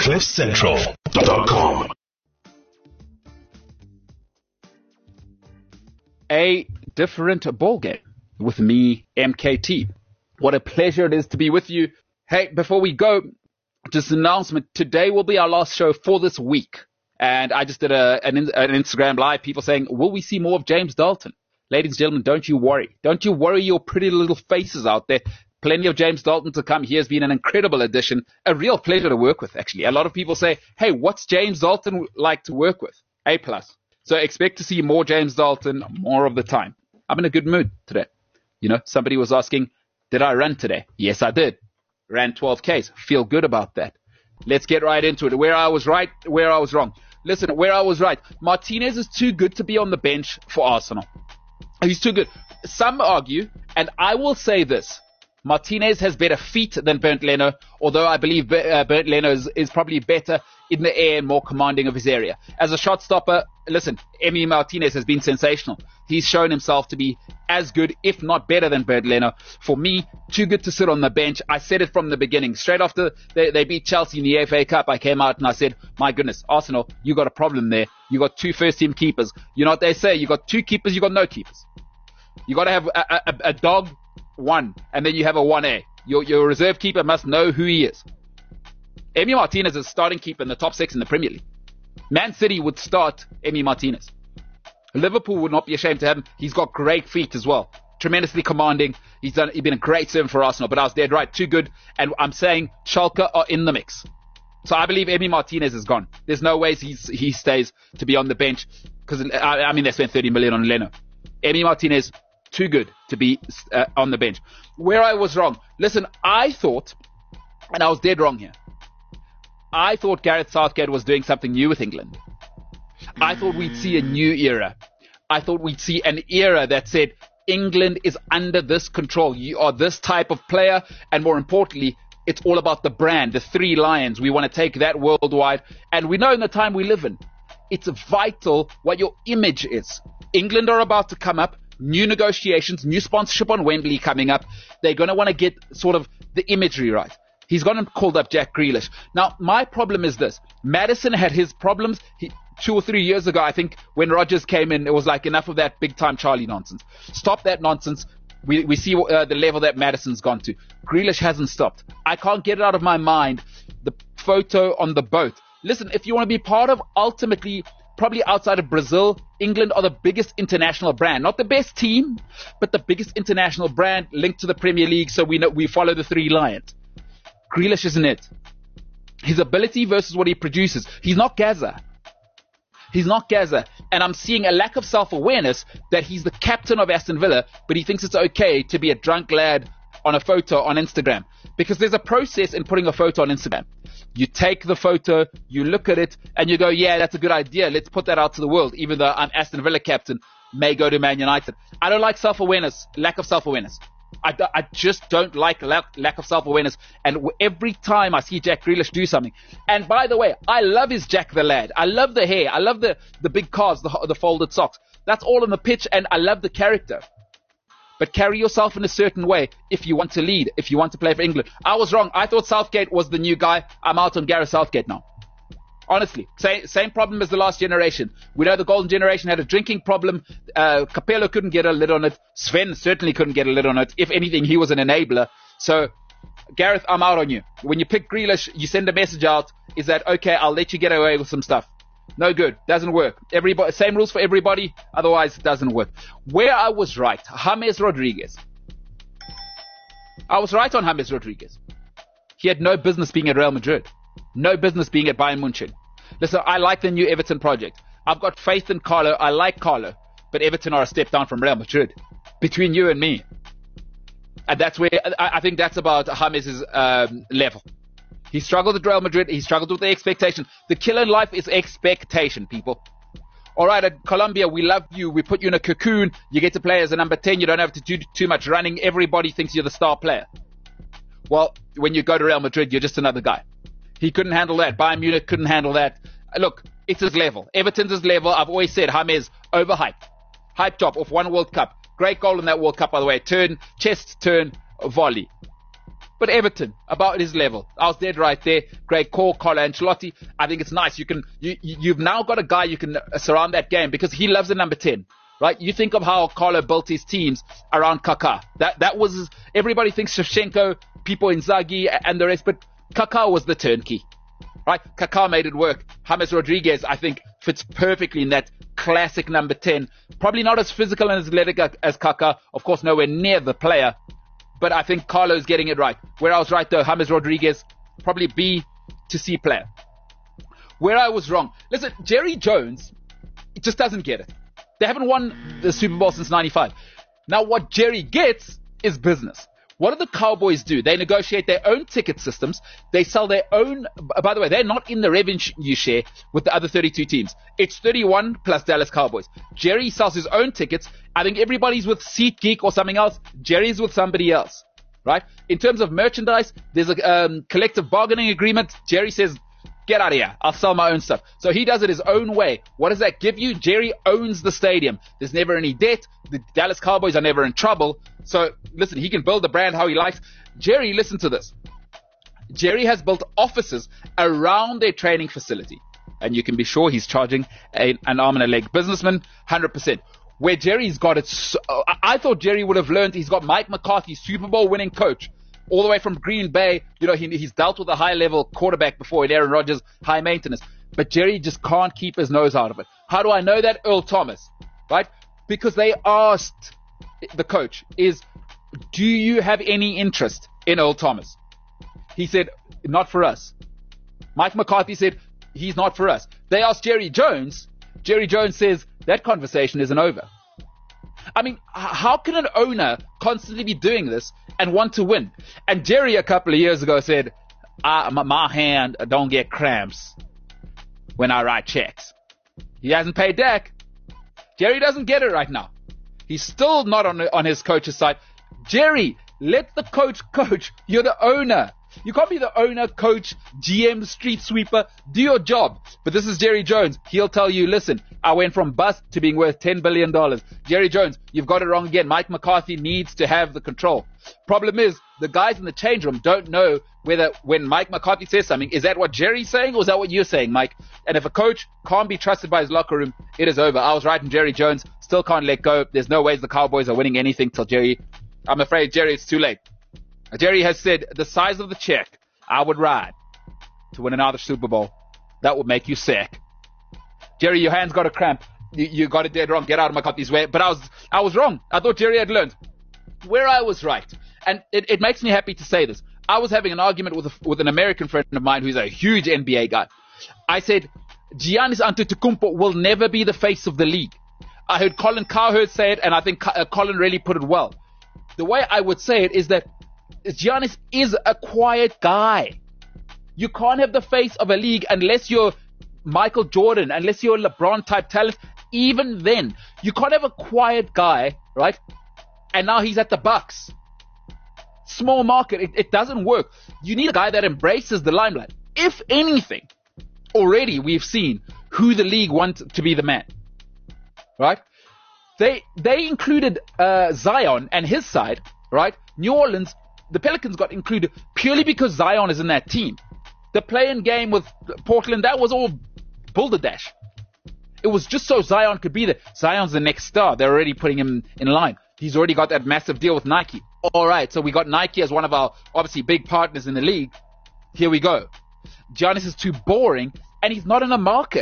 CliffCentral.com. A different ball game with me, MKT. What a pleasure it is to be with you. Hey, before we go, just an announcement. Today will be our last show for this week. And I just did an Instagram live, people saying, will we see more of James Dalton? Ladies and gentlemen, don't you worry. Don't you worry your pretty little faces out there. Plenty of James Dalton to come. He has been an incredible addition. A real pleasure to work with, actually. A lot of people say, hey, what's James Dalton like to work with? A+. So expect to see more James Dalton more of the time. I'm in a good mood today. You know, somebody was asking, did I run today? Yes, I did. Ran 12Ks. Feel good about that. Let's get right into it. Where I was right, where I was wrong. Listen, where I was right. Martinez is too good to be on the bench for Arsenal. He's too good. Some argue, and I will say this, Martinez has better feet than Bernd Leno, although I believe Bernd Leno is probably better in the air and more commanding of his area. As a shot stopper, listen, Emi Martinez has been sensational. He's shown himself to be as good, if not better than Bernd Leno. For me, too good to sit on the bench. I said it from the beginning. Straight after they beat Chelsea in the FA Cup, I came out and I said, my goodness, Arsenal, you got a problem there. You got two first-team keepers. You know what they say? You got two keepers, you got no keepers. You got to have a dog, one, and then you have a 1A. Your reserve keeper must know who he is. Emi Martinez is starting keeper in the top 6 in the Premier League. Man City would start Emi Martinez. Liverpool would not be ashamed to have him. He's got great feet as well. Tremendously commanding. He's been a great servant for Arsenal, but I was dead right. Too good. And I'm saying Schalke are in the mix. So I believe Emi Martinez is gone. There's no ways he stays to be on the bench because, I mean, they spent 30 million on Leno. Emi Martinez, too good to be on the bench. Where I was wrong. Listen, I thought, and I was dead wrong here, I thought Gareth Southgate was doing something new with England. I thought we'd see a new era. I thought we'd see an era that said, England is under this control. You are this type of player, and more importantly, it's all about the brand, the three lions. We want to take that worldwide, and we know in the time we live in, it's vital what your image is. England are about to come up. New negotiations, new sponsorship on Wembley coming up. They're going to want to get sort of the imagery right. He's gone and called up Jack Grealish. Now, my problem is this. Maddison had his problems 2 or 3 years ago, I think, when Rodgers came in. It was like, enough of that big-time Charlie nonsense. Stop that nonsense. We see the level that Maddison's gone to. Grealish hasn't stopped. I can't get it out of my mind, the photo on the boat. Listen, if you want to be part of, ultimately, probably outside of Brazil, England are the biggest international brand. Not the best team, but the biggest international brand linked to the Premier League, so we follow the three lions. Grealish isn't it. His ability versus what he produces. He's not Gaza. He's not Gaza. And I'm seeing a lack of self-awareness that he's the captain of Aston Villa, but he thinks it's okay to be a drunk lad on a photo on Instagram. Because there's a process in putting a photo on Instagram. You take the photo, you look at it, and you go, yeah, that's a good idea. Let's put that out to the world, even though I'm Aston Villa captain, may go to Man United. I don't like self-awareness, lack of self-awareness. I just don't like lack of self-awareness. And every time I see Jack Grealish do something, and by the way, I love his Jack the Lad. I love the hair. I love the big cars, the folded socks. That's all on the pitch, and I love the character. But carry yourself in a certain way if you want to lead, if you want to play for England. I was wrong. I thought Southgate was the new guy. I'm out on Gareth Southgate now. Honestly, same problem as the last generation. We know the golden generation had a drinking problem. Capello couldn't get a lid on it. Sven certainly couldn't get a lid on it. If anything, he was an enabler. So, Gareth, I'm out on you. When you pick Grealish, you send a message out. Is that, okay, I'll let you get away with some stuff. No good. Doesn't work. Everybody, same rules for everybody. Otherwise, it doesn't work. Where I was right, James Rodriguez. I was right on James Rodriguez. He had no business being at Real Madrid. No business being at Bayern Munich. Listen, I like the new Everton project. I've got faith in Carlo. I like Carlo. But Everton are a step down from Real Madrid. Between you and me. And that's where, I think that's about James' level. He struggled at Real Madrid. He struggled with the expectation. The killer in life is expectation, people. All right, at Colombia, we love you. We put you in a cocoon. You get to play as a number 10. You don't have to do too much running. Everybody thinks you're the star player. Well, when you go to Real Madrid, you're just another guy. He couldn't handle that. Bayern Munich couldn't handle that. Look, it's his level. Everton's his level. I've always said James, overhyped. Hype top off one World Cup. Great goal in that World Cup, by the way. Turn, chest turn, volley. But Everton, about his level. I was dead right there. Great call, Carlo Ancelotti. I think it's nice. You've now got a guy you can surround that game because he loves the number 10. Right? You think of how Carlo built his teams around Kaká. That was, everybody thinks Shevchenko, people Inzaghi and the rest, but Kaká was the turnkey. Right? Kaká made it work. James Rodriguez, I think, fits perfectly in that classic number 10. Probably not as physical and as athletic as Kaká. Of course, nowhere near the player. But I think Carlo's getting it right. Where I was right though, James Rodriguez, probably B to C player. Where I was wrong. Listen, Jerry Jones, it just doesn't get it. They haven't won the Super Bowl since 95. Now what Jerry gets is business. What do the Cowboys do? They negotiate their own ticket systems. They sell their own, by the way, they're not in the revenue share with the other 32 teams. It's 31 plus Dallas Cowboys. Jerry sells his own tickets. I think everybody's with SeatGeek or something else. Jerry's with somebody else, right? In terms of merchandise, there's a collective bargaining agreement. Jerry says, get out of here. I'll sell my own stuff. So he does it his own way. What does that give you? Jerry owns the stadium. There's never any debt. The Dallas Cowboys are never in trouble. So listen, he can build the brand how he likes. Jerry, listen to this. Jerry has built offices around their training facility. And you can be sure he's charging an arm and a leg businessman 100%. Where Jerry's got it, I thought Jerry would have learned. He's got Mike McCarthy, Super Bowl winning coach. All the way from Green Bay, he's dealt with a high-level quarterback before in Aaron Rodgers, high maintenance. But Jerry just can't keep his nose out of it. How do I know that? Earl Thomas, right? Because they asked the coach, do you have any interest in Earl Thomas? He said, not for us. Mike McCarthy said, he's not for us. They asked Jerry Jones. Jerry Jones says, that conversation isn't over. I mean, how can an owner constantly be doing this and want to win? And Jerry a couple of years ago said, my hand don't get cramps when I write checks. He hasn't paid Dak. Jerry doesn't get it right now. He's still not on his coach's side. Jerry, let the coach coach. You're the owner. You can't be the owner, coach, GM, street sweeper. Do your job. But this is Jerry Jones. He'll tell you, listen, I went from bust to being worth $10 billion. Jerry Jones, you've got it wrong again. Mike McCarthy needs to have the control. Problem is, the guys in the change room don't know whether when Mike McCarthy says something, is that what Jerry's saying or is that what you're saying, Mike? And if a coach can't be trusted by his locker room, it is over. I was right in Jerry Jones. Still can't let go. There's no ways the Cowboys are winning anything till Jerry. I'm afraid, Jerry, it's too late. Jerry has said the size of the check I would ride to win another Super Bowl. That would make you sick. Jerry, your hand's got a cramp. You got it dead wrong. Get out of McCarthy's way. But I was wrong. I thought Jerry had learned. Where I was right. And it makes me happy to say this. I was having an argument with an American friend of mine who's a huge NBA guy. I said, Giannis Antetokounmpo will never be the face of the league. I heard Colin Cowherd say it, and I think Colin really put it well. The way I would say it is that Giannis is a quiet guy. You can't have the face of a league unless you're Michael Jordan, unless you're a LeBron type talent. Even then, you can't have a quiet guy, right? And now he's at the Bucks. Small market, it doesn't work. You need a guy that embraces the limelight. If anything, already we've seen who the league wants to be the man, right? They included Zion and his side, right? New Orleans, the Pelicans got included purely because Zion is in that team. The play-in game with Portland, that was all balderdash. It was just so Zion could be there. Zion's the next star. They're already putting him in line. He's already got that massive deal with Nike. All right, so we got Nike as one of our obviously big partners in the league. Here we go. Giannis is too boring, and he's not in a market.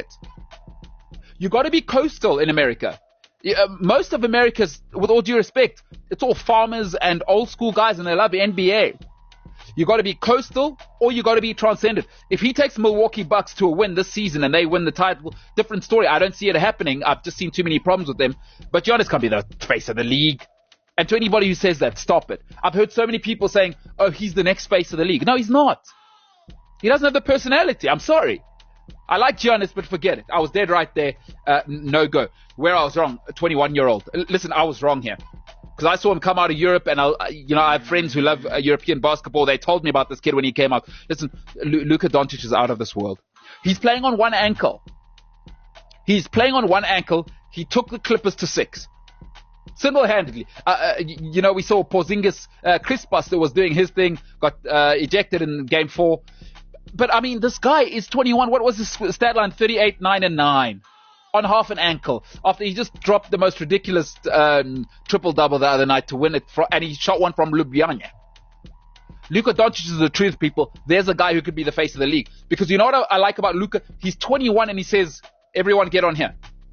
You got to be coastal in America. Most of America's, with all due respect, it's all farmers and old school guys, and they love the NBA. You got to be coastal, or you got to be transcendent. If he takes Milwaukee Bucks to a win this season and they win the title, different story. I don't see it happening. I've just seen too many problems with them. But Giannis can't be the face of the league. And to anybody who says that, stop it. I've heard so many people saying, oh, he's the next face of the league. No, he's not. He doesn't have the personality. I'm sorry. I like Giannis, but forget it. I was dead right there. No go. Where I was wrong, a 21-year-old. Listen, I was wrong here. Because I saw him come out of Europe, and I have friends who love European basketball. They told me about this kid when he came out. Listen, Luka Doncic is out of this world. He's playing on one ankle. He took the Clippers to 6. Single-handedly. We saw Porzingis, Kristaps that was doing his thing, got ejected in game 4. But I mean, this guy is 21. What was his stat line? 38, 9, and 9 on half an ankle after he just dropped the most ridiculous triple-double the other night to win it, and he shot one from Ljubljana. Luka Doncic is the truth, people. There's a guy who could be the face of the league. Because you know what I like about Luka? He's 21 and he says, everyone get on here.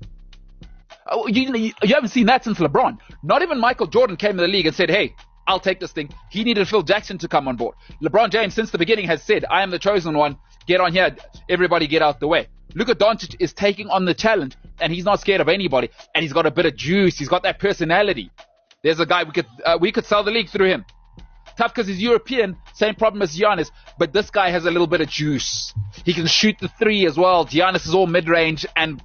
You haven't seen that since LeBron. Not even Michael Jordan came to the league and said, hey, I'll take this thing. He needed Phil Jackson to come on board. LeBron James, since the beginning, has said, I am the chosen one. Get on here. Everybody get out the way. Luka Doncic is taking on the challenge, and he's not scared of anybody. And he's got a bit of juice. He's got that personality. There's a guy we could sell the league through him. Tough because he's European, same problem as Giannis, but this guy has a little bit of juice. He can shoot the 3 as well. Giannis is all mid-range and,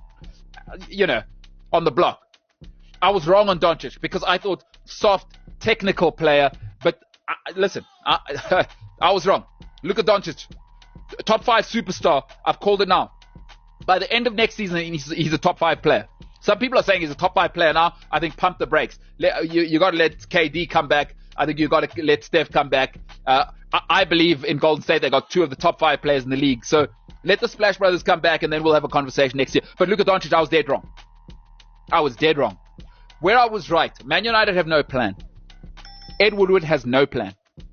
on the block. I was wrong on Doncic because I thought soft, technical player, but listen, I was wrong. Luka Doncic, top 5 superstar. I've called it now. By the end of next season, he's a top 5 player. Some people are saying he's a top 5 player now. I think pump the brakes. You got to let KD come back. I think you've got to let Steph come back. I believe in Golden State they got 2 of the top 5 players in the league. So let the Splash Brothers come back and then we'll have a conversation next year. But Luka Doncic, I was dead wrong. I was dead wrong. Where I was right, Man United have no plan. Ed Woodward has no plan.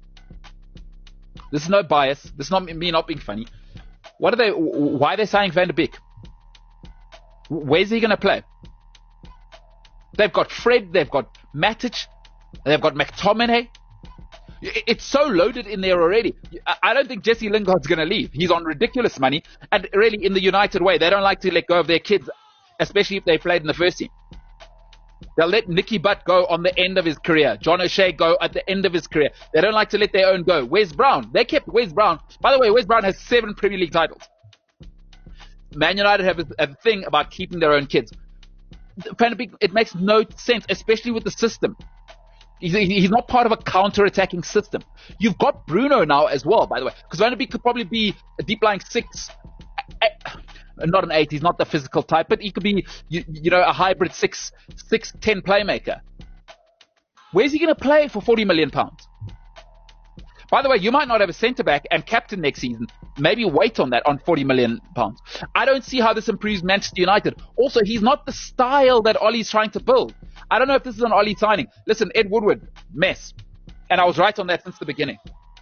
This is no bias. This is not me not being funny. Why are they signing Van der Beek? Where's he going to play? They've got Fred, they've got Matic, they've got McTominay. It's so loaded in there already. I don't think Jesse Lingard's going to leave. He's on ridiculous money. And really, in the United way, they don't like to let go of their kids, especially if they played in the first team. They'll let Nicky Butt go on the end of his career. John O'Shea go at the end of his career. They don't like to let their own go. Wes Brown. They kept Wes Brown. By the way, Wes Brown has 7 Premier League titles. Man United have a thing about keeping their own kids. It makes no sense, especially with the system. He's not part of a counter-attacking system. You've got Bruno now as well, by the way, because Van der Beek could probably be a deep-lying 6, not an 8. He's not the physical type, but he could be, a hybrid 6'10" playmaker. Where's he going to play for £40 million? By the way, you might not have a centre-back and captain next season. Maybe wait on that on £40 million. I don't see how this improves Manchester United. Also, he's not the style that Ollie's trying to build. I don't know if this is an Ollie signing. Listen, Ed Woodward, mess. And I was right on that since the beginning.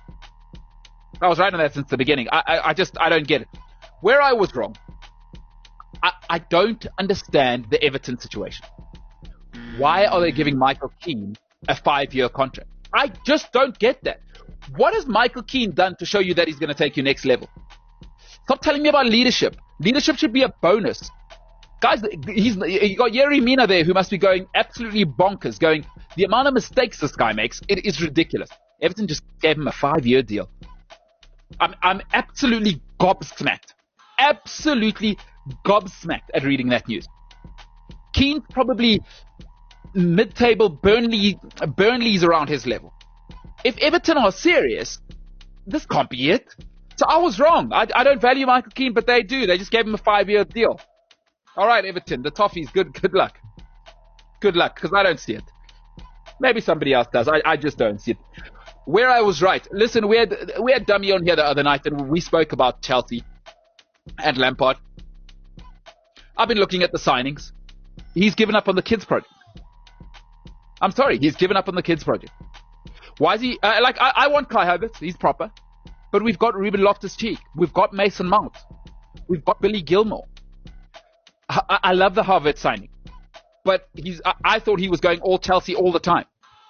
I don't get it. Where I was wrong, I don't understand the Everton situation. Why are they giving Michael Keane a 5-year contract? I just don't get that. What has Michael Keane done to show you that he's going to take you next level? Stop telling me about leadership. Leadership should be a bonus. Guys, you got Yerry Mina there who must be going absolutely bonkers, going, the amount of mistakes this guy makes, it is ridiculous. Everton just gave him a 5-year deal. I'm absolutely gobsmacked. Absolutely gobsmacked at reading that news. Keane's probably mid-table Burnley's around his level. If Everton are serious, this can't be it. So I was wrong. I don't value Michael Keane, but they do. They just gave him a 5-year deal. All right, Everton, the Toffees, good luck. Good luck, because I don't see it. Maybe somebody else does. I just don't see it. Where I was right. Listen, we had Dummy on here the other night, and we spoke about Chelsea and Lampard. I've been looking at the signings. He's given up on the kids project. I'm sorry, he's given up on the kids project. Why is he, I want Kai Havertz, he's proper. But we've got Ruben Loftus-Cheek. We've got Mason Mount. We've got Billy Gilmore. I love the Havertz signing. But I thought he was going all Chelsea all the time.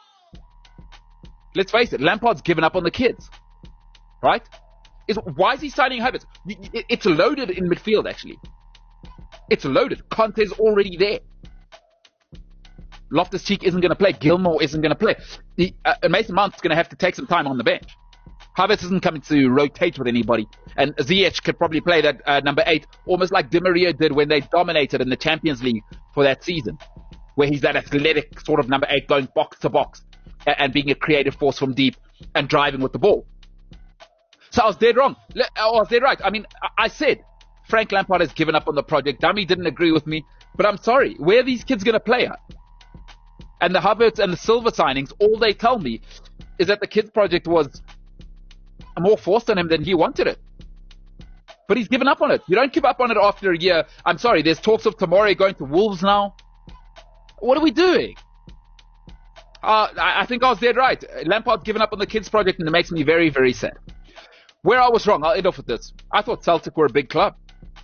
Let's face it, Lampard's given up on the kids. Right? Why is he signing Havertz? It's loaded in midfield, actually. It's loaded. Conte's already there. Loftus-Cheek isn't going to play. Gilmore isn't going to play. Mason Mount's going to have to take some time on the bench. Havertz isn't coming to rotate with anybody. And Ziyech could probably play that number 8, almost like Di Maria did when they dominated in the Champions League for that season, where he's that athletic sort of number 8 going box to box and being a creative force from deep and driving with the ball. So I was dead wrong. I was dead right. I mean, I said Frank Lampard has given up on the project. Dummy didn't agree with me. But I'm sorry. Where are these kids going to play at? And the Havertz and the Silva signings, all they tell me is that the kids project was more forced on him than he wanted it. But he's given up on it. You don't give up on it after a year. I'm sorry, there's talks of Tomori going to Wolves now. What are we doing? I think I was dead right. Lampard's given up on the kids project, and it makes me very, very sad. Where I was wrong, I'll end off with this. I thought Celtic were a big club.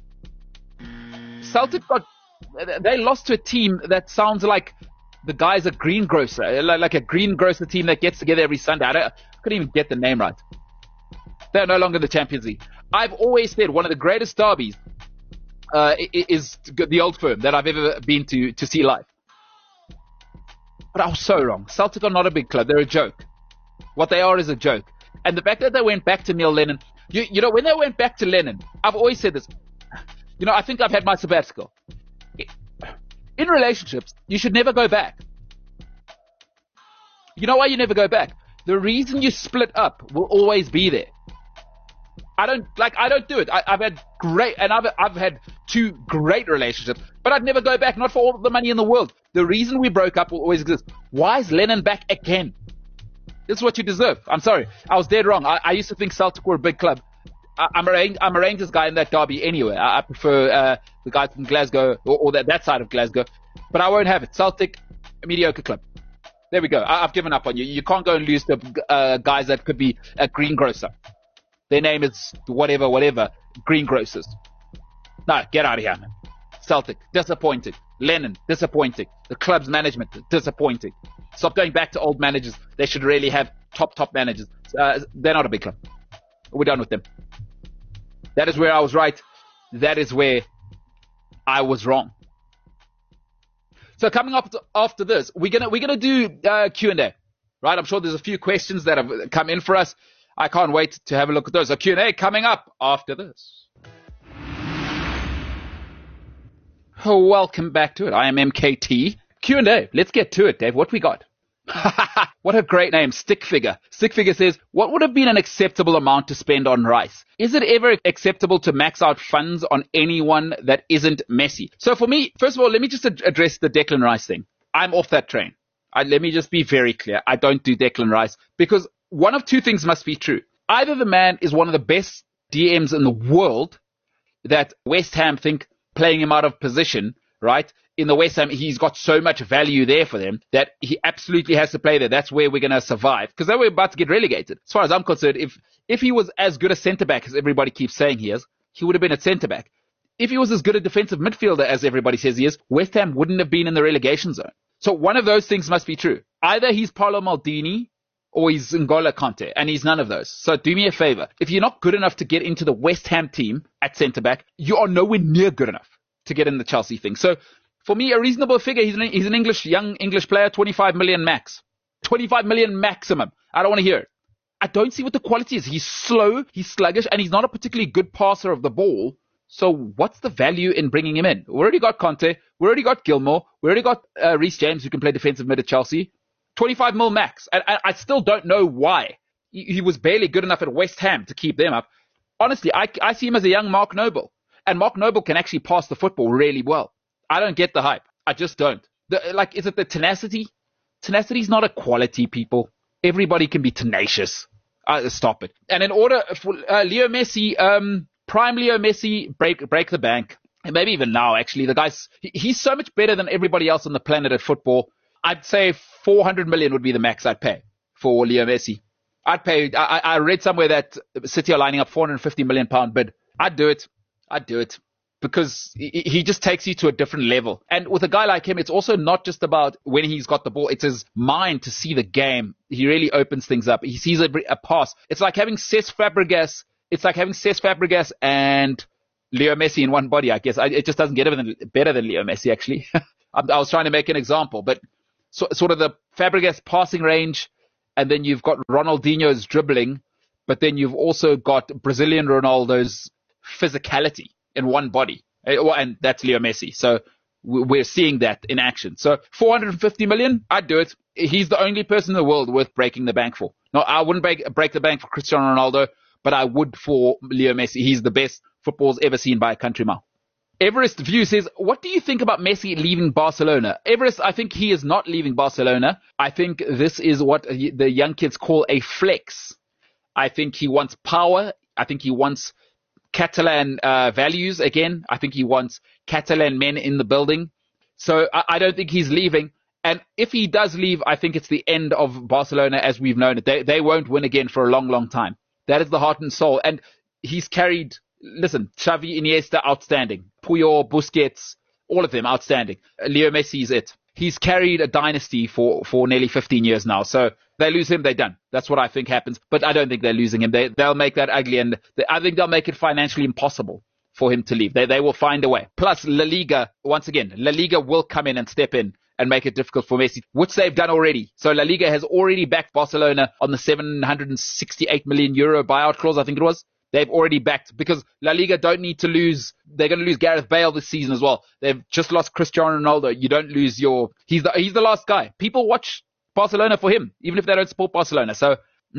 Celtic they lost to a team that sounds like the guy's a greengrocer, like a greengrocer team that gets together every Sunday. I couldn't even get the name right. They're no longer in the Champions League. I've always said one of the greatest derbies is the Old Firm that I've ever been to see live. But I was so wrong. Celtic are not a big club. They're a joke. What they are is a joke. And the fact that they went back to Neil Lennon, you know, when they went back to Lennon, I've always said this. You know, I think I've had my sabbatical. In relationships, you should never go back. You know why you never go back? The reason you split up will always be there. I don't do it. I've had 2 great relationships, but I'd never go back, not for all the money in the world. The reason we broke up will always exist. Why is Lennon back again? This is what you deserve. I'm sorry. I was dead wrong. I used to think Celtic were a big club. I'm a Rangers guy in that derby anyway. I prefer the guys from Glasgow or that side of Glasgow. But I won't have it. Celtic, a mediocre club. There we go. I've given up on you. You can't go and lose to guys that could be a greengrocer. Their name is whatever, greengrocers. No, get out of here, man. Celtic, disappointing. Lennon, disappointing. The club's management, disappointing. Stop going back to old managers. They should really have top managers. They're not a big club. We're done with them. That is where I was right. That is where I was wrong. So coming up after this, we're gonna do Q&A, right? I'm sure there's a few questions that have come in for us. I can't wait to have a look at those. So Q&A coming up after this. Welcome back to it. I am MKT. Q&A. Let's get to it, Dave. What we got? What a great name, Stick Figure. Stick Figure says, what would have been an acceptable amount to spend on Rice? Is it ever acceptable to max out funds on anyone that isn't Messi? So for me, first of all, let me just address the Declan Rice thing. I'm off that train. Let me just be very clear. I don't do Declan Rice because one of 2 things must be true. Either the man is one of the best DMs in the world that West Ham think playing him out of position, right? In the West Ham, he's got so much value there for them that he absolutely has to play there. That's where we're going to survive because they were about to get relegated. As far as I'm concerned, if he was as good a centre-back as everybody keeps saying he is, he would have been a centre-back. If he was as good a defensive midfielder as everybody says he is, West Ham wouldn't have been in the relegation zone. So one of those things must be true. Either he's Paolo Maldini or he's N'Golo Kante, and he's none of those. So do me a favor. If you're not good enough to get into the West Ham team at centre-back, you are nowhere near good enough to get in the Chelsea thing. So for me, a reasonable figure, he's an young English player, 25 million max. 25 million maximum. I don't want to hear it. I don't see what the quality is. He's slow, he's sluggish, and he's not a particularly good passer of the ball. So what's the value in bringing him in? We already got Conte. We already got Gilmore. We already got Reece James, who can play defensive mid at Chelsea. 25 mil max. And I still don't know why. He was barely good enough at West Ham to keep them up. Honestly, I see him as a young Mark Noble. And Mark Noble can actually pass the football really well. I don't get the hype. I just don't. Is it the tenacity? Tenacity's not a quality, people. Everybody can be tenacious. Stop it. And in order for Leo Messi, prime Leo Messi, break the bank. And maybe even now, actually, the guy's, he's so much better than everybody else on the planet at football. I'd say 400 million would be the max I'd pay for Leo Messi. I read somewhere that City are lining up £450 million bid. I'd do it. Because he just takes you to a different level. And with a guy like him, it's also not just about when he's got the ball. It's his mind to see the game. He really opens things up. He sees a pass. It's like having Cesc Fabregas. It's like having Cesc Fabregas and Leo Messi in one body, I guess. It just doesn't get better than Leo Messi, actually. I was trying to make an example, but sort of the Fabregas passing range, and then you've got Ronaldinho's dribbling, but then you've also got Brazilian Ronaldo's physicality in one body. And that's Leo Messi. So we're seeing that in action. So 450 million, I'd do it. He's the only person in the world worth breaking the bank for. No, I wouldn't break the bank for Cristiano Ronaldo, but I would for Leo Messi. He's the best football's ever seen by a country mile. Everest View says, what do you think about Messi leaving Barcelona? Everest, I think he is not leaving Barcelona. I think this is what the young kids call a flex. I think he wants power. I think he wants Catalan values again. I think he wants Catalan men in the building. So I don't think he's leaving. And if he does leave, I think it's the end of Barcelona as we've known it. They won't win again for a long, long time. That is the heart and soul. And he's carried, listen, Xavi, Iniesta, outstanding. Puyol, Busquets, all of them, outstanding. Leo Messi is it. He's carried a dynasty for nearly 15 years now. So they lose him, they're done. That's what I think happens. But I don't think they're losing him. They'll make that ugly. And I think they'll make it financially impossible for him to leave. They will find a way. Plus, La Liga, once again, La Liga will come in and step in and make it difficult for Messi, which they've done already. So La Liga has already backed Barcelona on the 768 million euro buyout clause, I think it was. They've already backed, because La Liga don't need to lose. They're going to lose Gareth Bale this season as well. They've just lost Cristiano Ronaldo. You don't lose he's the last guy. People watch Barcelona for him, even if they don't support Barcelona. So,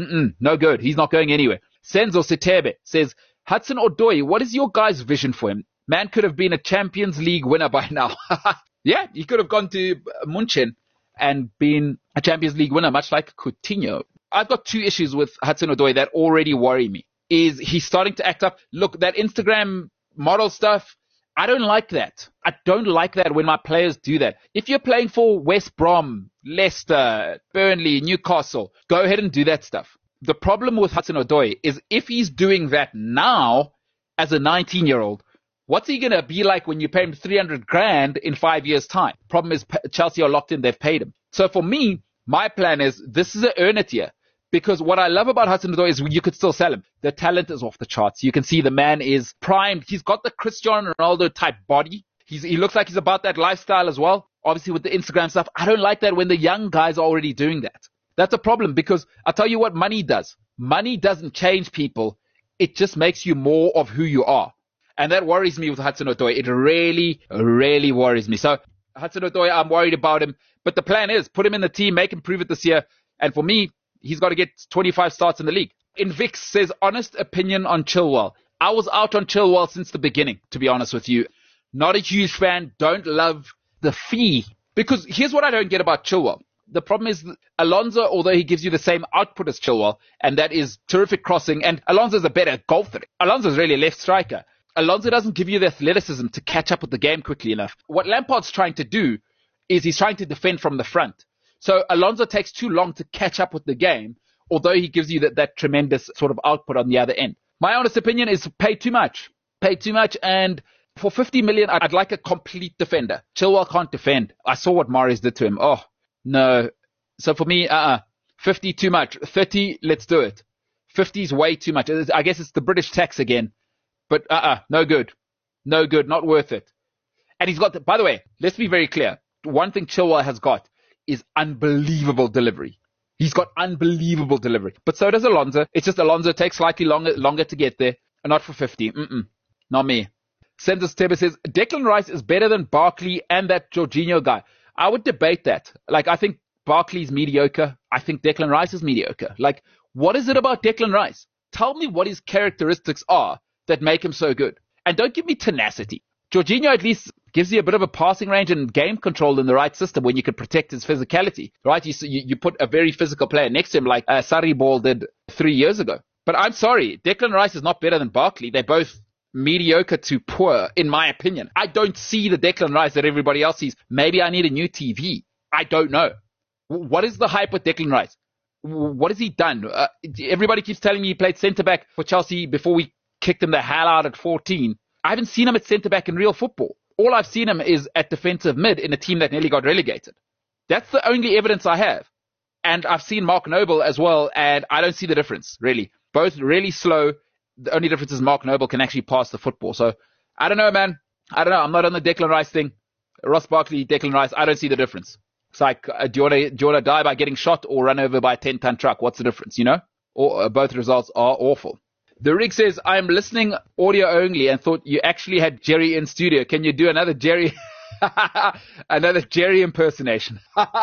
no good. He's not going anywhere. Senzo Sitebe says, Hudson Odoi, what is your guys' vision for him? Man could have been a Champions League winner by now. Yeah, he could have gone to Munchen and been a Champions League winner, much like Coutinho. I've got two issues with Hudson Odoi that already worry me. Is he's starting to act up. Look, that Instagram model stuff, I don't like that. I don't like that when my players do that. If you're playing for West Brom, Leicester, Burnley, Newcastle, go ahead and do that stuff. The problem with Hudson Odoi is if he's doing that now as a 19-year-old, what's he going to be like when you pay him 300 grand in 5 years' time? Problem is Chelsea are locked in. They've paid him. So for me, my plan is this is an earn it year. Because what I love about Hudson Odoi is you could still sell him. The talent is off the charts. You can see the man is primed. He's got the Cristiano Ronaldo type body. He looks like he's about that lifestyle as well. Obviously with the Instagram stuff. I don't like that when the young guys are already doing that. That's a problem, because I'll tell you what money does. Money doesn't change people. It just makes you more of who you are. And that worries me with Hudson Odoi. It really, really worries me. So Hudson Odoi, I'm worried about him. But the plan is put him in the team, make him prove it this year. And for me, he's got to get 25 starts in the league. Invix says, honest opinion on Chilwell. I was out on Chilwell since the beginning, to be honest with you. Not a huge fan. Don't love the fee. Because here's what I don't get about Chilwell. The problem is Alonso, although he gives you the same output as Chilwell, and that is terrific crossing, and Alonso's a better golfer. Alonso's really a left striker. Alonso doesn't give you the athleticism to catch up with the game quickly enough. What Lampard's trying to do is he's trying to defend from the front. So Alonso takes too long to catch up with the game, although he gives you that tremendous sort of output on the other end. My honest opinion is pay too much. Pay too much, and for 50 million, I'd like a complete defender. Chilwell can't defend. I saw what Mahrez did to him. Oh, no. So for me, 50 too much. 30, let's do it. 50 is way too much. I guess it's the British tax again. But no good. No good. Not worth it. And he's got, by the way, let's be very clear. One thing Chilwell has got is unbelievable delivery. He's got unbelievable delivery. But so does Alonso. It's just Alonso takes slightly longer to get there. And not for 50. Not me. Census Tebe says, Declan Rice is better than Barkley and that Jorginho guy. I would debate that. Like, I think Barkley's mediocre. I think Declan Rice is mediocre. Like, what is it about Declan Rice? Tell me what his characteristics are that make him so good. And don't give me tenacity. Jorginho at least gives you a bit of a passing range and game control in the right system when you can protect his physicality, right? You put a very physical player next to him like Sarri Ball did 3 years ago. But I'm sorry, Declan Rice is not better than Barkley. They're both mediocre to poor, in my opinion. I don't see the Declan Rice that everybody else sees. Maybe I need a new TV. I don't know. What is the hype with Declan Rice? What has he done? Everybody keeps telling me he played centre-back for Chelsea before we kicked him the hell out at 14. I haven't seen him at centre-back in real football. All I've seen him is at defensive mid in a team that nearly got relegated. That's the only evidence I have. And I've seen Mark Noble as well, and I don't see the difference, really. Both really slow. The only difference is Mark Noble can actually pass the football. So, I don't know, man. I don't know. I'm not on the Declan Rice thing. Ross Barkley, Declan Rice, I don't see the difference. It's like, do you want to die by getting shot or run over by a 10-ton truck? What's the difference, you know? Or both results are awful. The Rig says, I'm listening audio only and thought you actually had Jerry in studio. Can you do another Jerry impersonation?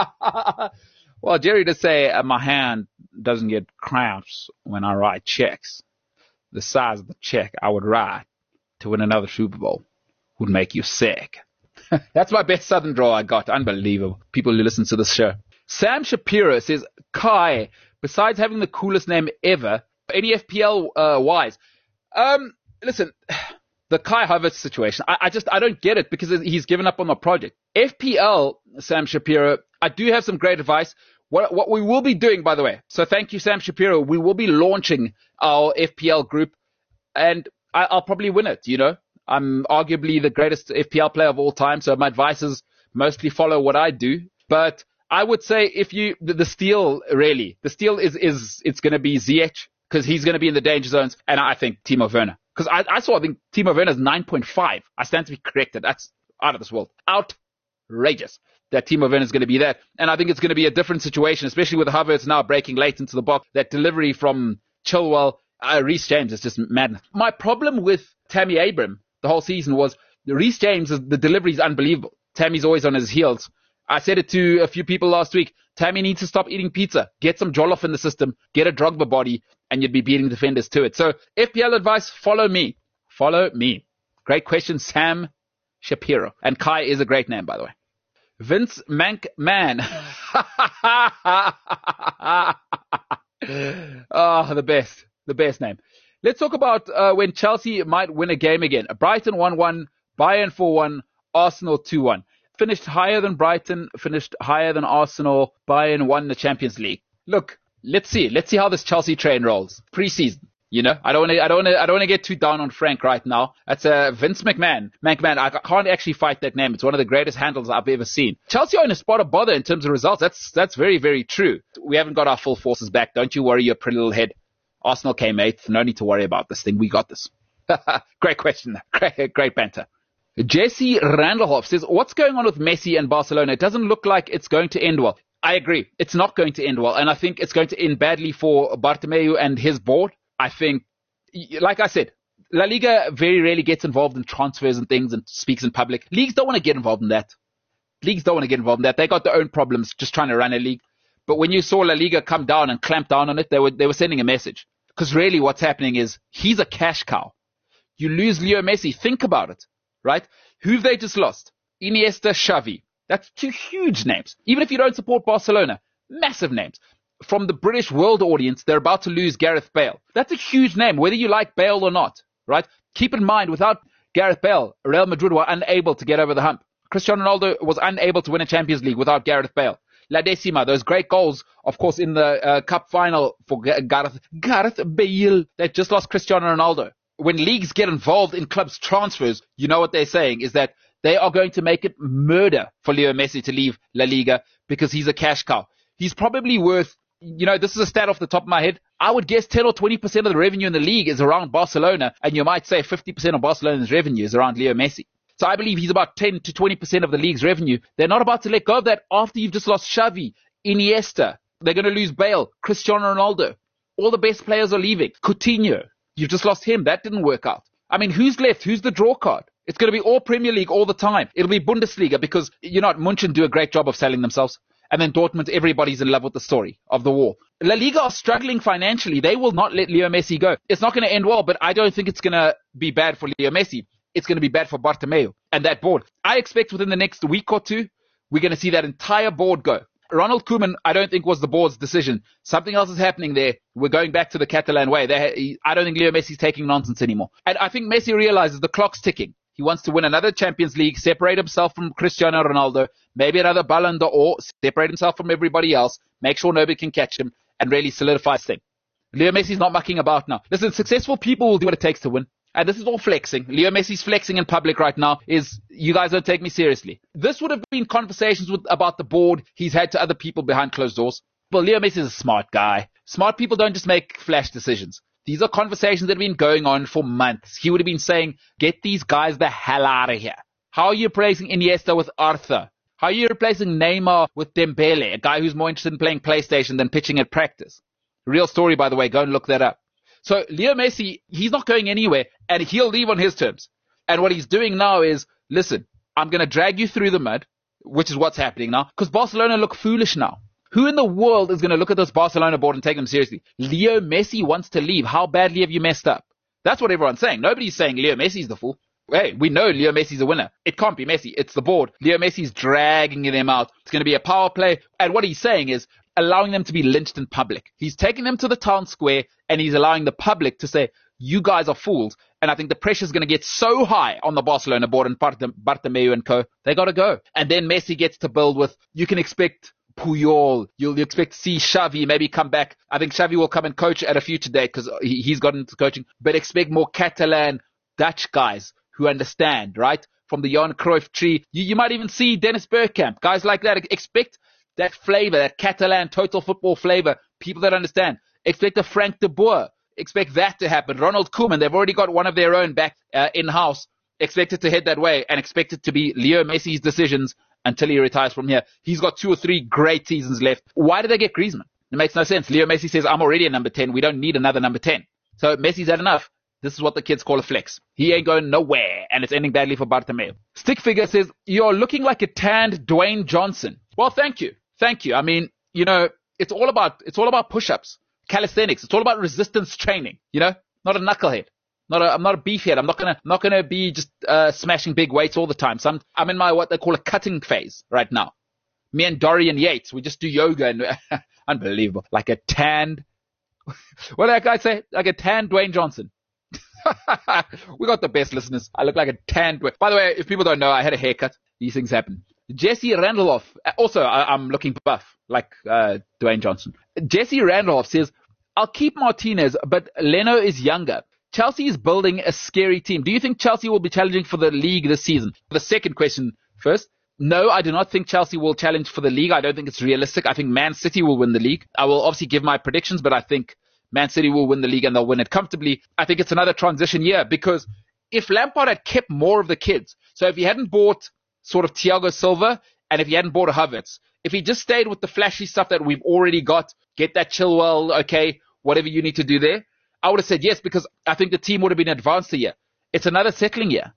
Well, Jerry did say, my hand doesn't get cramps when I write checks. The size of the check I would write to win another Super Bowl would make you sick. That's my best Southern draw I got. Unbelievable. People who listen to this show. Sam Shapiro says, Kai, besides having the coolest name ever, any FPL wise? Listen, the Kai Havertz situation, I don't get it because he's given up on the project. FPL, Sam Shapiro, I do have some great advice. What we will be doing, by the way, so thank you, Sam Shapiro, we will be launching our FPL group, and I'll probably win it, you know. I'm arguably the greatest FPL player of all time, so my advice is mostly follow what I do. But I would say if you, the steal is it's going to be Ziyech, because he's going to be in the danger zones, and I think Timo Werner. Because I think Timo Werner's 9.5. I stand to be corrected. That's out of this world. Outrageous that Timo Werner is going to be that. And I think it's going to be a different situation, especially with Havertz now breaking late into the box. That delivery from Chilwell, Reece James is just madness. My problem with Tammy Abraham the whole season was Reece James, the delivery is unbelievable. Tammy's always on his heels. I said it to a few people last week. Tammy needs to stop eating pizza. Get some jollof in the system. Get a Drogba body, and you'd be beating defenders to it. So FPL advice, follow me. Follow me. Great question, Sam Shapiro. And Kai is a great name, by the way. Vince McMahon. Oh, the best name. Let's talk about when Chelsea might win a game again. Brighton 1-1, Bayern 4-1, Arsenal 2-1. Finished higher than Brighton, finished higher than Arsenal. Bayern won the Champions League. Look, let's see how this Chelsea train rolls. Pre-season. You know, I don't want to get too down on Frank right now. That's Vince McMahon. McMahon, I can't actually fight that name. It's one of the greatest handles I've ever seen. Chelsea are in a spot of bother in terms of results. That's very, very true. We haven't got our full forces back. Don't you worry your pretty little head. Arsenal came 8th. No need to worry about this thing. We got this. Great question. Great banter. Jesse Randlehoff says, what's going on with Messi and Barcelona? It doesn't look like it's going to end well. I agree. It's not going to end well. And I think it's going to end badly for Bartomeu and his board. I think, like I said, La Liga very rarely gets involved in transfers and things and speaks in public. Leagues don't want to get involved in that. They got their own problems just trying to run a league. But when you saw La Liga come down and clamp down on it, they were sending a message. Because really what's happening is he's a cash cow. You lose Leo Messi. Think about it, right? Who've they just lost? Iniesta, Xavi. That's 2 huge names. Even if you don't support Barcelona, massive names. From the British world audience, they're about to lose Gareth Bale. That's a huge name, whether you like Bale or not, right? Keep in mind, without Gareth Bale, Real Madrid were unable to get over the hump. Cristiano Ronaldo was unable to win a Champions League without Gareth Bale. La Decima, those great goals, of course, in the cup final for Gareth Bale. They just lost Cristiano Ronaldo. When leagues get involved in clubs' transfers, you know what they're saying is that they are going to make it murder for Leo Messi to leave La Liga because he's a cash cow. He's probably worth, you know, this is a stat off the top of my head. I would guess 10 or 20% of the revenue in the league is around Barcelona, and you might say 50% of Barcelona's revenue is around Leo Messi. So I believe he's about 10 to 20% of the league's revenue. They're not about to let go of that after you've just lost Xavi, Iniesta. They're going to lose Bale, Cristiano Ronaldo. All the best players are leaving. Coutinho, you've just lost him. That didn't work out. I mean, who's left? Who's the draw card? It's going to be all Premier League all the time. It'll be Bundesliga because, you know, Munchen do a great job of selling themselves. And then Dortmund, everybody's in love with the story of the war. La Liga are struggling financially. They will not let Leo Messi go. It's not going to end well, but I don't think it's going to be bad for Leo Messi. It's going to be bad for Bartomeu and that board. I expect within the next week or two, we're going to see that entire board go. Ronald Koeman, I don't think was the board's decision. Something else is happening there. We're going back to the Catalan way. I don't think Leo Messi's taking nonsense anymore. And I think Messi realizes the clock's ticking. He wants to win another Champions League, separate himself from Cristiano Ronaldo, maybe another Ballon d'Or, separate himself from everybody else, make sure nobody can catch him, and really solidify his thing. Leo Messi's not mucking about now. Listen, successful people will do what it takes to win. And this is all flexing. Leo Messi's flexing in public right now is, you guys don't take me seriously. This would have been conversations about the board he's had to other people behind closed doors. Well, Leo Messi is a smart guy. Smart people don't just make flash decisions. These are conversations that have been going on for months. He would have been saying, get these guys the hell out of here. How are you replacing Iniesta with Arthur? How are you replacing Neymar with Dembele, a guy who's more interested in playing PlayStation than pitching at practice? Real story, by the way. Go and look that up. So Leo Messi, he's not going anywhere, and he'll leave on his terms. And what he's doing now is, listen, I'm going to drag you through the mud, which is what's happening now, because Barcelona look foolish now. Who in the world is going to look at this Barcelona board and take them seriously? Leo Messi wants to leave. How badly have you messed up? That's what everyone's saying. Nobody's saying Leo Messi's the fool. Hey, we know Leo Messi's a winner. It can't be Messi. It's the board. Leo Messi's dragging them out. It's going to be a power play. And what he's saying is allowing them to be lynched in public. He's taking them to the town square and he's allowing the public to say, you guys are fools. And I think the pressure is going to get so high on the Barcelona board and Bartomeu and co. They got to go. And then Messi gets to build with, you can expect Puyol. You'll expect to see Xavi maybe come back. I think Xavi will come and coach at a future date because he's gotten into coaching. But expect more Catalan Dutch guys who understand, right? From the Johan Cruyff tree. You might even see Dennis Bergkamp, guys like that. Expect that flavor, that Catalan total football flavor, people that understand. Expect a Frank de Boer. Expect that to happen. Ronald Koeman, they've already got one of their own back in-house. Expect it to head that way and expect it to be Leo Messi's decisions until he retires from here. He's got 2 or 3 great seasons left. Why did they get Griezmann? It makes no sense. Leo Messi says, I'm already a number 10. We don't need another number 10. So Messi's had enough. This is what the kids call a flex. He ain't going nowhere, and it's ending badly for Bartomeu. Stick Figure says, you're looking like a tanned Dwayne Johnson. Well, thank you. Thank you. I mean, you know, it's all about push-ups, calisthenics. It's all about resistance training, you know, not a knucklehead. I'm not a beefhead. I'm not gonna be just smashing big weights all the time. So I'm in my what they call a cutting phase right now. Me and Dorian Yates, we just do yoga and unbelievable. Like a tanned, what did that guy say? Like a tanned Dwayne Johnson. We got the best listeners. I look like a tanned Dwayne. By the way, if people don't know, I had a haircut. These things happen. Jesse Randolph. Also, I'm looking buff like Dwayne Johnson. Jesse Randolph says, I'll keep Martinez, but Leno is younger. Chelsea is building a scary team. Do you think Chelsea will be challenging for the league this season? The second question first. No, I do not think Chelsea will challenge for the league. I don't think it's realistic. I think Man City will win the league. I will obviously give my predictions, but I think Man City will win the league and they'll win it comfortably. I think it's another transition year because if Lampard had kept more of the kids, so if he hadn't bought sort of Thiago Silva and if he hadn't bought a Havertz, if he just stayed with the flashy stuff that we've already got, get that Chilwell, okay, whatever you need to do there, I would have said yes because I think the team would have been advanced a year. It's another settling year.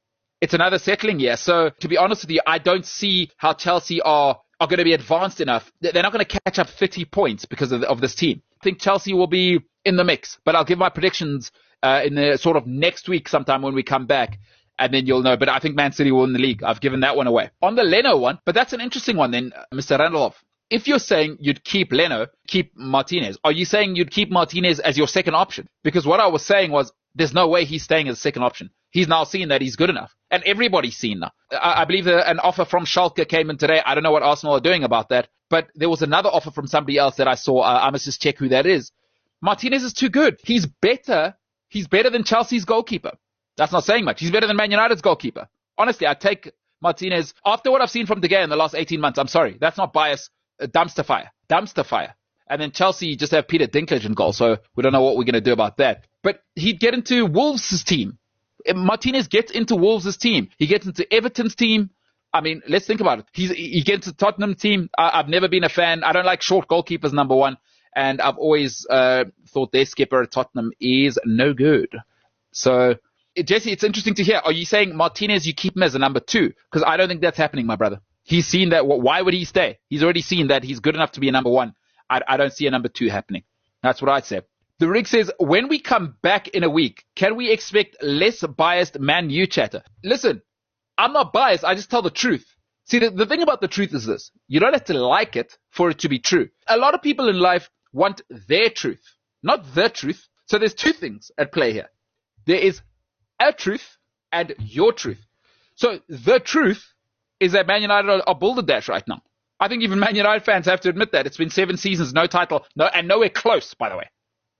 So to be honest with you, I don't see how Chelsea are going to be advanced enough. They're not going to catch up 30 points because of this team. I think Chelsea will be in the mix, but I'll give my predictions in the sort of next week sometime when we come back and then you'll know. But I think Man City will win the league. I've given that one away. On the Leno one, but that's an interesting one then, Mr. Randolph. If you're saying you'd keep Leno, keep Martinez, are you saying you'd keep Martinez as your second option? Because what I was saying was there's no way he's staying as a second option. He's now seen that he's good enough. And everybody's seen now. I believe that an offer from Schalke came in today. I don't know what Arsenal are doing about that. But there was another offer from somebody else that I saw. I must just check who that is. Martinez is too good. He's better than Chelsea's goalkeeper. That's not saying much. He's better than Man United's goalkeeper. Honestly, I'd take Martinez. After what I've seen from De Gea in the last 18 months, I'm sorry. That's not bias. Dumpster fire. And then Chelsea just have Peter Dinklage in goal, so we don't know what we're going to do about that. But he'd get into Wolves' team. Martinez gets into Wolves' team. He gets into Everton's team. I mean, let's think about it. He gets into Tottenham team. I've never been a fan. I don't like short goalkeepers, number one. And I've always thought their skipper at Tottenham is no good. So, Jesse, it's interesting to hear. Are you saying Martinez, you keep him as a number 2? Because I don't think that's happening, my brother. He's seen that. Why would he stay? He's already seen that he's good enough to be a number 1. I don't see a number 2 happening. That's what I'd say. The Rig says, when we come back in a week, can we expect less biased Man U chatter? Listen, I'm not biased. I just tell the truth. See, the thing about the truth is this. You don't have to like it for it to be true. A lot of people in life want their truth, not the truth. So there's 2 things at play here. There is a truth and your truth. So the truth is that Man United are balderdash right now. I think even Man United fans have to admit that. It's been 7 seasons, no title, and nowhere close, by the way.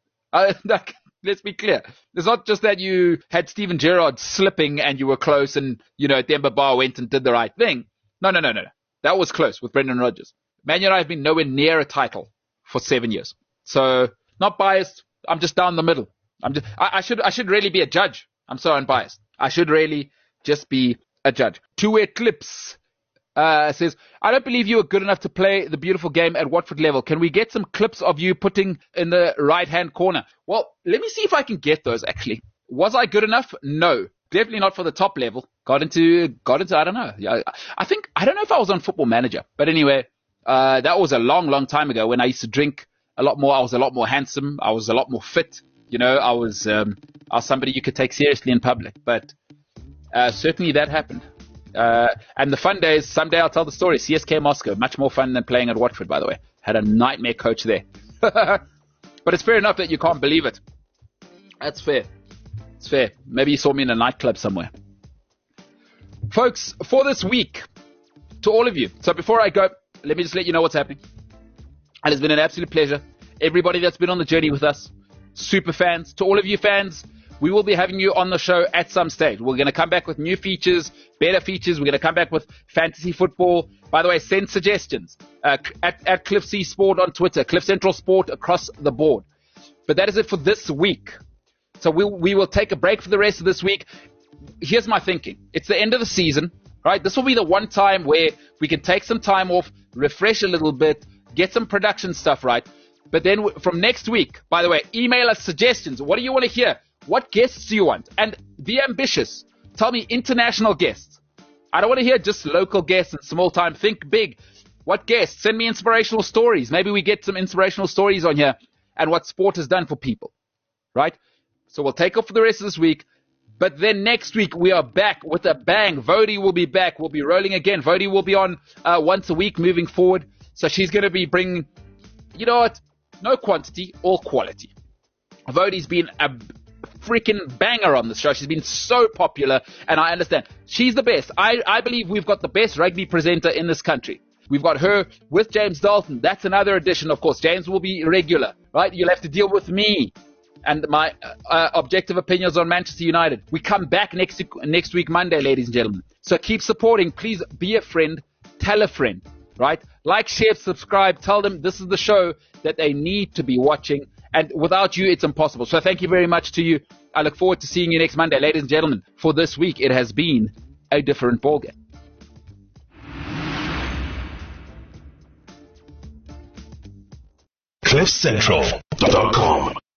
Let's be clear. It's not just that you had Steven Gerrard slipping and you were close and, Demba Ba went and did the right thing. No. That was close with Brendan Rodgers. Man United have been nowhere near a title for 7 years. So, not biased. I'm just down the middle. I should really be a judge. I'm so unbiased. I should really just be a judge. Two-way clips. Says, I don't believe you are good enough to play the beautiful game at Watford level. Can we get some clips of you putting in the right-hand corner? Well, let me see if I can get those, actually. Was I good enough? No. Definitely not for the top level. Got into I don't know. I don't know if I was on Football Manager. But anyway, that was a long, long time ago when I used to drink a lot more. I was a lot more handsome. I was a lot more fit. I was somebody you could take seriously in public. But certainly that happened. And the fun days, someday I'll tell the story. CSK Moscow, much more fun than playing at Watford, by the way. Had a nightmare coach there. But it's fair enough that you can't believe it. That's fair. It's fair. Maybe you saw me in a nightclub somewhere. Folks, for this week, to all of you. So before I go, let me just let you know what's happening. And it's been an absolute pleasure. Everybody that's been on the journey with us, super fans, to all of you fans, we will be having you on the show at some stage. We're going to come back with new features, better features. We're going to come back with fantasy football. By the way, send suggestions at Cliff C Sport on Twitter, Cliff Central Sport across the board. But that is it for this week. So we will take a break for the rest of this week. Here's my thinking. It's the end of the season, right? This will be the one time where we can take some time off, refresh a little bit, get some production stuff right. But then from next week, by the way, email us suggestions. What do you want to hear? What guests do you want? And be ambitious. Tell me international guests. I don't want to hear just local guests and small time. Think big. What guests? Send me inspirational stories. Maybe we get some inspirational stories on here and what sport has done for people, right? So we'll take off for the rest of this week. But then next week, we are back with a bang. Vodi will be back. We'll be rolling again. Vodi will be on once a week moving forward. So she's going to be bringing, you know what, no quantity, all quality. Vodi's been a freaking banger on the show. She's been so popular, and I understand. She's the best. I believe we've got the best rugby presenter in this country. We've got her with James Dalton. That's another addition, of course. James will be regular, right? You'll have to deal with me and my objective opinions on Manchester United. We come back next week, Monday, ladies and gentlemen. So keep supporting. Please be a friend. Tell a friend, right? Like, share, subscribe. Tell them this is the show that they need to be watching. And without you, it's impossible. So thank you very much to you. I look forward to seeing you next Monday. Ladies and gentlemen, for this week, it has been a different ballgame. CliffCentral.com